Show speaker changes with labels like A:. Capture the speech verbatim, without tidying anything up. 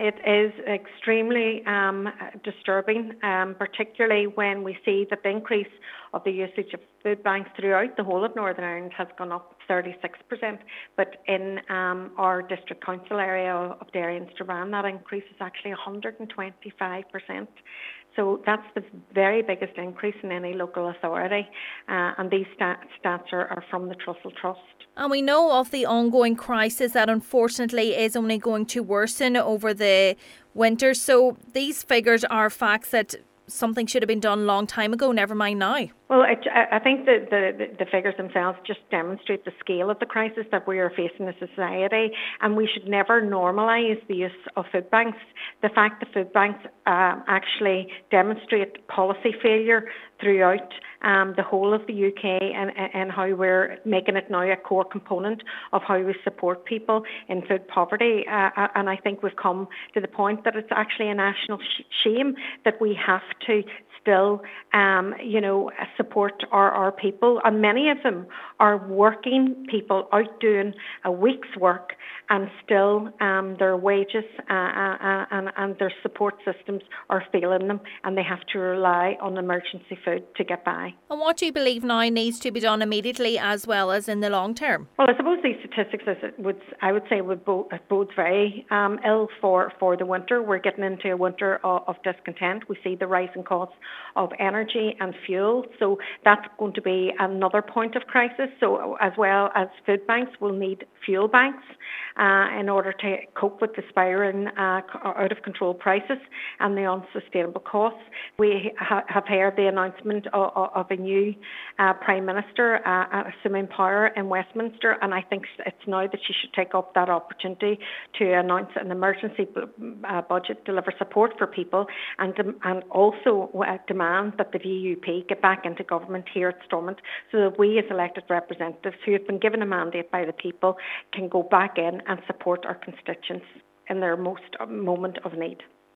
A: It is extremely um, disturbing, um, particularly when we see that the increase of the usage of food banks throughout the whole of Northern Ireland has gone up thirty-six percent. But in um, our district council area of Derry and Strabane, that increase is actually one hundred twenty-five percent. So that's the very biggest increase in any local authority. Uh, and these stat- stats are, are from the Trussell Trust.
B: And we know of the ongoing crisis that unfortunately is only going to worsen over the winter. So these figures are facts that something should have been done a long time ago, never mind now.
A: Well, it, I think the, the, the figures themselves just demonstrate the scale of the crisis that we are facing as a society, and we should never normalise the use of food banks. The fact that food banks uh, actually demonstrate policy failure throughout um, the whole of the U K, and, and how we're making it now a core component of how we support people in food poverty. Uh, and I think we've come to the point that it's actually a national sh- shame that we have to still, um, you know, support our, our people. And many of them are working people out doing a week's work, and still um, their wages uh, uh, and, and their support systems are failing them, and they have to rely on emergency food to get by.
B: And what do you believe now needs to be done immediately as well as in the long term?
A: Well, I suppose these statistics, as it would, I would say, would bo- bodes very um, ill for, for the winter. We're getting into a winter of, of discontent. We see the rising costs of energy and fuel, so that's going to be another point of crisis. So as well as food banks, we'll need fuel banks uh, in order to cope with the spiralling uh, out of control prices and the unsustainable costs. We ha- have heard the announcement of, of a new uh, Prime Minister uh, assuming power in Westminster, and I think it's now that she should take up that opportunity to announce an emergency uh, budget, deliver support for people, and de- and also uh, demand that the V U P get back into government here at Stormont, so that we as elected representatives who have been given a mandate by the people can go back in and support our constituents in their most moment of need.